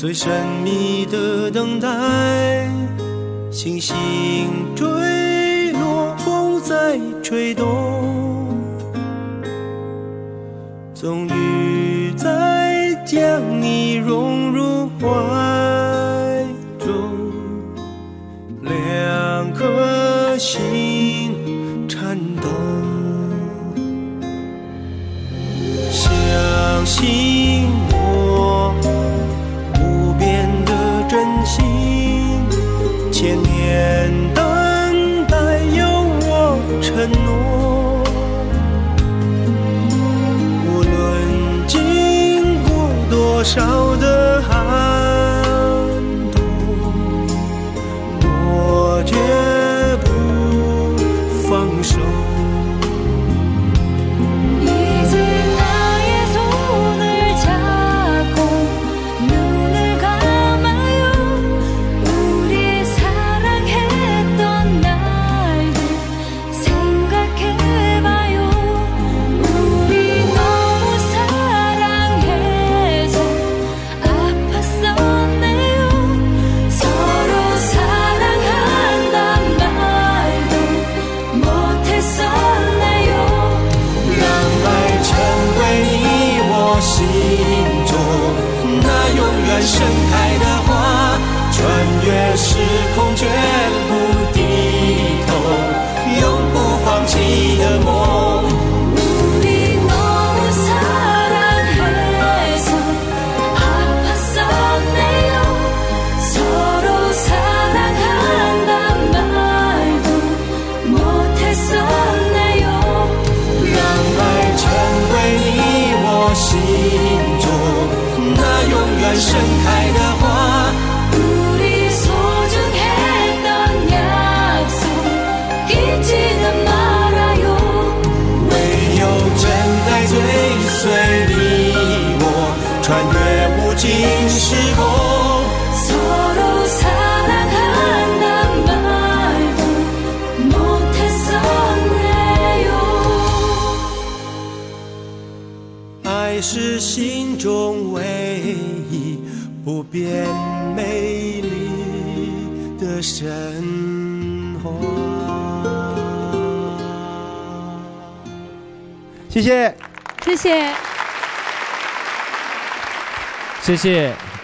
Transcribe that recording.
最神秘的等待，星星坠落，风在吹动，终于在将你融入怀中，两颗心颤抖，相信我无边的真心，千年等待有我承诺，无论经过多少的寒冬，我绝不放手。 盛开的花，穿越时空，绝不低头，永不放弃的梦。 우리 너무 사랑해서 아팠었네요. 서로 사랑한단 말도 못했었네요. 让爱成为你我心中那永远盛开的花。 우리 소중했던 약속 잊지는 말아요. 唯有真爱追随你我，穿越无尽时空。 서로 사랑한단 말도 못했었네요. 爱是心中唯一不变美丽的神话。 谢谢， 谢谢。 谢谢。